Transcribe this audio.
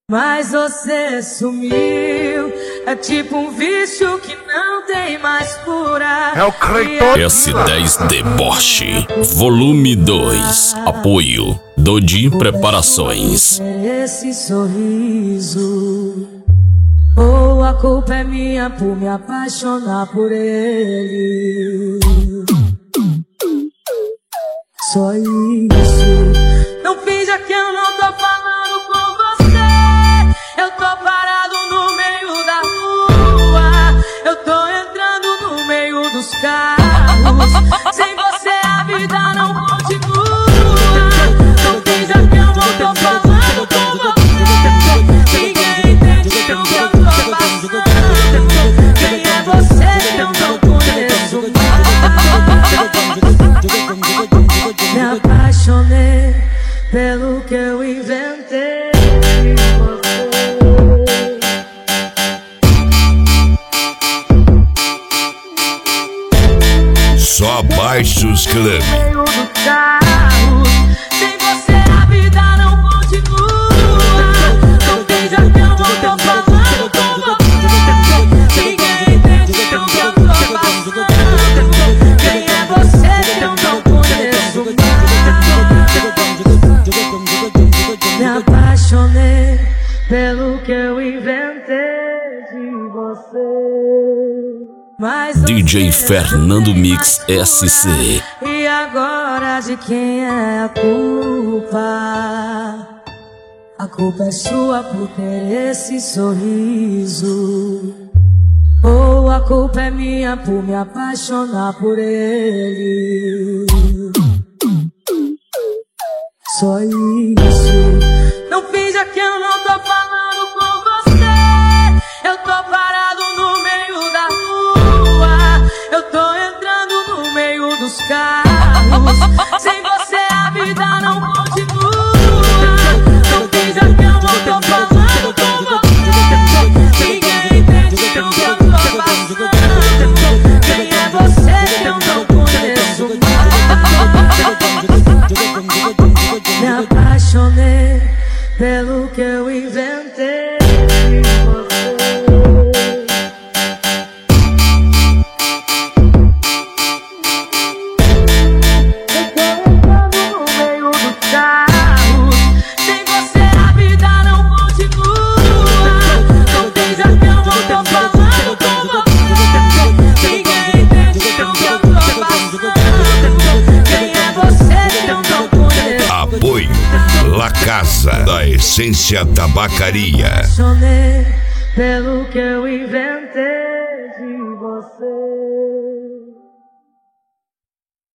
Mas você sumiu, é tipo um vício que não tem mais cura. É o Cleiton. S10 Deboche, volume 2. Apoio Dodi Preparações. Esse sorriso, ou a culpa é minha por me apaixonar por ele. Só isso. Não finja que eu não tô falando com você. Eu tô parado no meio da rua. Eu tô entrando no meio dos carros. Sem você a vida não continua. Não finja que eu não tô falando com você. Ninguém entende o que eu tô passando. Quem é você? Eu não conheço mais. Me apaixonei pelo que eu inventei. Só abaixa os clames. Sem você a vida não continua. Não finja que eu não tô falando com você. Ninguém entende o que eu tô passando. Quem é você? Eu não conheço mais. Me apaixonei pelo que eu inventei de você. Mas DJ Fernando Mix SC. E agora de quem é a culpa? A culpa é sua por ter esse sorriso, ou a culpa é minha por me apaixonar por ele. Só isso. Não finja que eu não tô falando com você. Eu tô parado no meio da rua. Eu tô entrando no meio dos carros. Sem você a vida não continua. Não finja que eu não tô falando com você. Ninguém entende o que eu tô passando. Quem é você? Eu não conheço mais. Me apaixonei pelo que eu inventei. Apoio La Casa da Essência Tabacaria. Me apaixonei pelo que eu inventei.